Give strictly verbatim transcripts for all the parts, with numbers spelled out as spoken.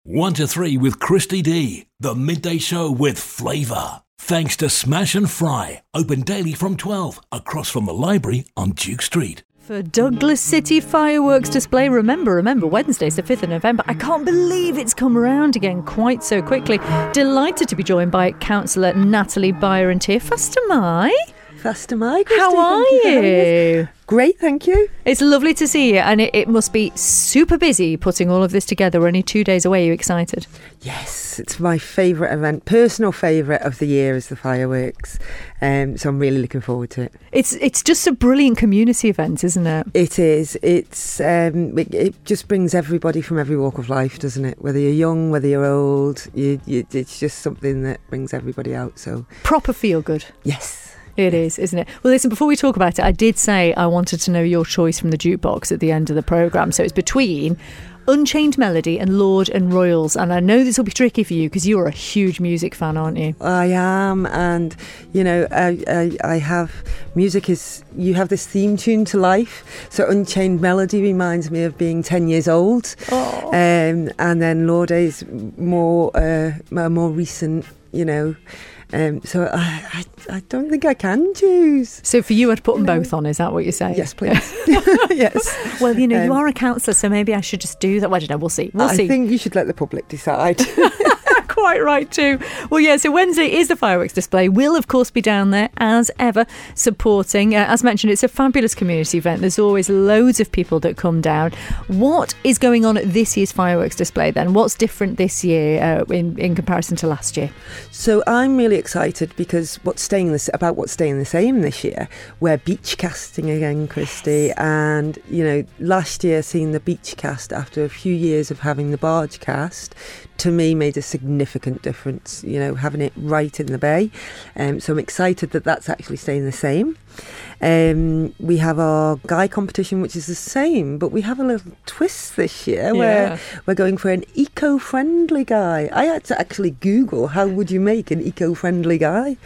One to three with Christy D, the midday show with flavour. Thanks to Smash and Fry, open daily from twelve, across from the library on Duke Street. For Douglas City fireworks display, remember, remember, Wednesday's the fifth of November. I can't believe it's come around again quite so quickly. Delighted to be joined by Councillor Natalie Byron here. Fast am I? Fast am I, Christy. How are you? Great, thank you. It's lovely to see you, and it, it must be super busy putting all of this together. We're only two days away. Are you excited? Yes, it's my favourite event, personal favourite of the year is the fireworks. Um, so I'm really looking forward to it. It's it's just a brilliant community event, isn't it? It is. It's um, it, it just brings everybody from every walk of life, doesn't it? Whether you're young, whether you're old, you, you, it's just something that brings everybody out. So proper feel good. Yes. It is, isn't it? Well, listen, before we talk about it, I did say I wanted to know your choice from the jukebox at the end of the programme. So it's between Unchained Melody and Lord and Royals. And I know this will be tricky for you because you're a huge music fan, aren't you? I am. And, you know, I, I, I have... Music is... You have this theme tune to life. So Unchained Melody reminds me of being ten years old. Oh. Um, and then Lord is more, uh, more recent, you know... Um, so I, I I don't think I can choose. So for you, I'd put them both on, is that what you're saying? Yes, please. Yes. Well, you know, um, you are a councillor, so maybe I should just do that. Well, I don't know, we'll see. We'll I see. I think you should let the public decide. Quite right too. Well, yeah, so Wednesday is the fireworks display. We'll, of course, be down there as ever supporting. Uh, as mentioned, it's a fabulous community event. There's always loads of people that come down. What is going on at this year's fireworks display then? What's different this year uh, in, in comparison to last year? So I'm really excited because what's staying this about what's staying the same this year. We're beach casting again, Christy. Yes. And, you know, last year seeing the beach cast after a few years of having the barge cast, to me made a significant difference, you know, having it right in the bay. Um, so I'm excited that that's actually staying the same. Um, we have our guy competition, which is the same, but we have a little twist this year where yeah. we're going for an eco-friendly guy. I had to actually Google how would you make an eco-friendly guy.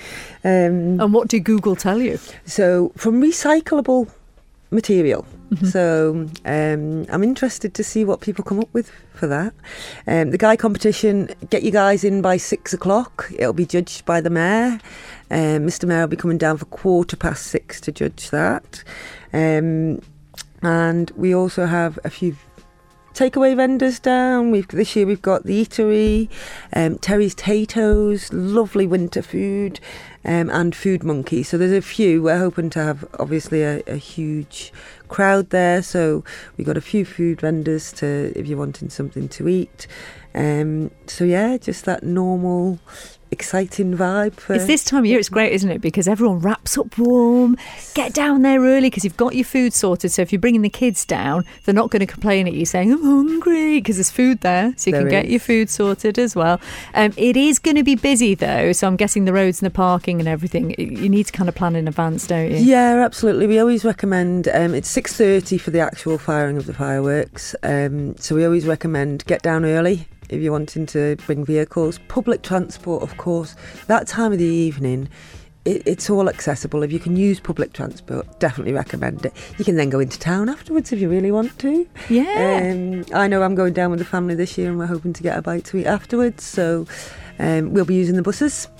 Um, and what did Google tell you? So from recyclable material. Mm-hmm. So um, I'm interested to see what people come up with for that. Um, the guy competition, get you guys in by six o'clock. It'll be judged by the mayor. Um, Mister Mayor will be coming down for quarter past six to judge that. Um, and we also have a few takeaway vendors down. We've this year we've got the Eatery, um, Terry's Tatoes, lovely winter food, um, and Food Monkey. So there's a few. We're hoping to have obviously a, a huge crowd there. So we've got a few food vendors to if you're wanting something to eat. Um, so yeah, just that normal, exciting vibe. For it's this time of year, it's great, isn't it? Because everyone wraps up warm, get down there early because you've got your food sorted. So if you're bringing the kids down, they're not going to complain at you saying, I'm hungry, because there's food there. So you there can get is. your food sorted as well. Um, it is going to be busy though. So I'm guessing the roads and the parking and everything, you need to kind of plan in advance, don't you? Yeah, absolutely. We always recommend, um, it's six thirty for the actual firing of the fireworks. Um, so we always recommend get down early. If you're wanting to bring vehicles, public transport, of course, that time of the evening, it, it's all accessible. If you can use public transport, definitely recommend it. You can then go into town afterwards if you really want to. Yeah. Um, I know I'm going down with the family this year and we're hoping to get a bite to eat afterwards. So um, we'll be using the buses.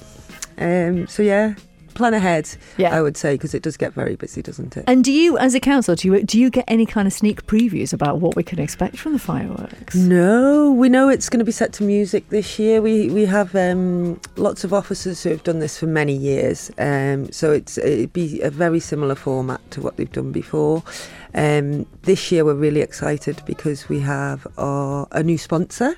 Um, so yeah. Plan ahead, yeah. I would say, because it does get very busy, doesn't it? And do you, as a council, do you do you get any kind of sneak previews about what we can expect from the fireworks? No, we know it's going to be set to music this year. We we have um, lots of officers who have done this for many years, um, so it's it'd be a very similar format to what they've done before. Um, this year we're really excited because we have our, a new sponsor.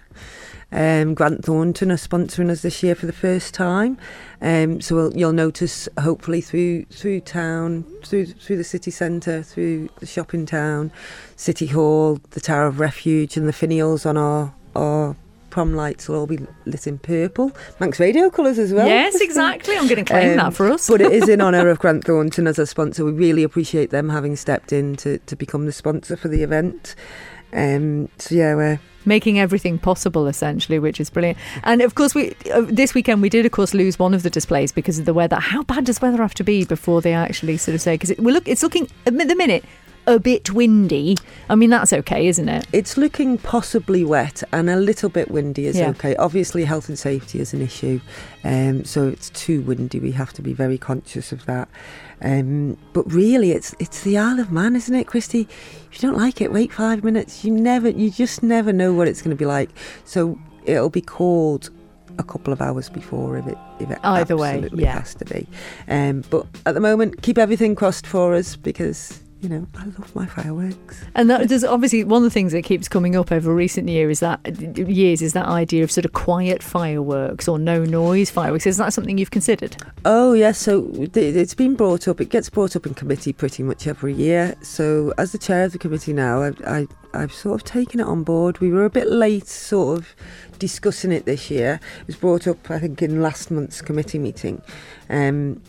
Um, Grant Thornton are sponsoring us this year for the first time, um, so we'll, you'll notice hopefully through through town, through through the city centre, through the shopping town, City Hall, the Tower of Refuge and the finials on our, our prom lights will all be lit in purple. Manx Radio colours as well. Yes, exactly. I'm going to claim um, that for us. But it is in honour of Grant Thornton as a sponsor. We really appreciate them having stepped in to, to become the sponsor for the event. Um, so yeah, we're making everything possible essentially, which is brilliant. And of course we uh, this weekend we did of course lose one of the displays because of the weather. How bad does weather have to be before they actually sort of say, because it, we look it's looking at the minute a bit windy, I mean, that's okay, isn't it? It's looking possibly wet and a little bit windy is Yeah. okay. Obviously, health and safety is an issue. Um, so it's too windy. We have to be very conscious of that. Um, but really, it's it's the Isle of Man, isn't it, Christy? If you don't like it, wait five minutes. You never, you just never know what it's going to be like. So it'll be cold a couple of hours before if it if it Either way, absolutely yeah. has to be. Um, but at the moment, keep everything crossed for us because, you know, I love my fireworks. And that does obviously one of the things that keeps coming up over recent year is that years is that idea of sort of quiet fireworks or no noise fireworks. Is that something you've considered? Oh yes, so th- it's been brought up. It gets brought up in committee pretty much every year. So as the chair of the committee now, I've, I, I've sort of taken it on board. We were a bit late, sort of discussing it this year. It was brought up, I think, in last month's committee meeting. Um,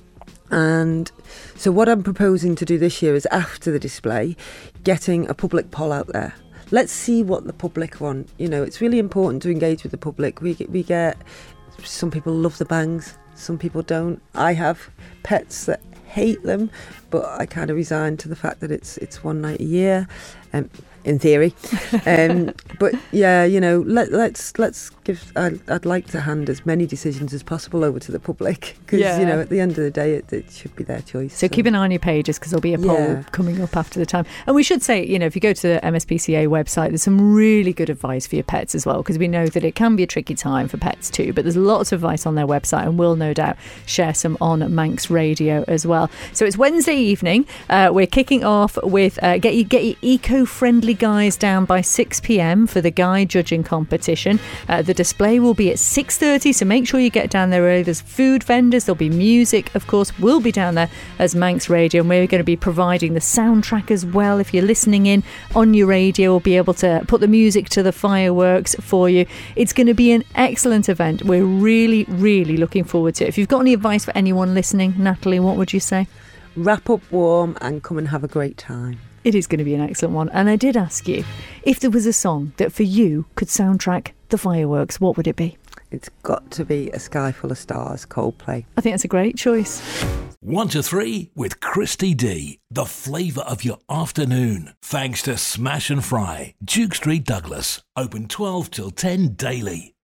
And so what I'm proposing to do this year is, after the display, getting a public poll out there. Let's see what the public want. You know, it's really important to engage with the public. We get, we get, some people love the bangs, some people don't. I have pets that hate them, but I kind of resigned to the fact that it's it's one night a year, um, in theory. Um, but yeah, you know, let, let's let's give. I'd, I'd like to hand as many decisions as possible over to the public because Yeah. you know, at the end of the day, it, it should be their choice. So keep an eye on your pages because there'll be a poll Yeah. coming up after the time. And we should say, you know, if you go to the M S P C A website, there's some really good advice for your pets as well, because we know that it can be a tricky time for pets too, but there's lots of advice on their website, and we'll no doubt share some on Manx Radio as well. So it's Wednesday evening. Uh, we're kicking off with uh, get, you, get your eco-friendly guys down by six p.m. for the guy judging competition. Uh, the display will be at six thirty, so make sure you get down there early. There's food vendors, there'll be music, of course. We'll be down there as Manx Radio, and we're going to be providing the soundtrack as well. If you're listening in on your radio, we'll be able to put the music to the fireworks for you. It's going to be an excellent event. We're really, really looking forward to it. If you've got any advice for anyone listening, Natalie, what would you say? Wrap up warm and come and have a great time. It is going to be an excellent one. And I did ask you if there was a song that for you could soundtrack the fireworks, what would it be? It's got to be A Sky Full of Stars, Coldplay. I think that's a great choice. One to three with Christy D, the flavour of your afternoon. Thanks to Smash and Fry, Duke Street, Douglas. Open twelve till ten daily.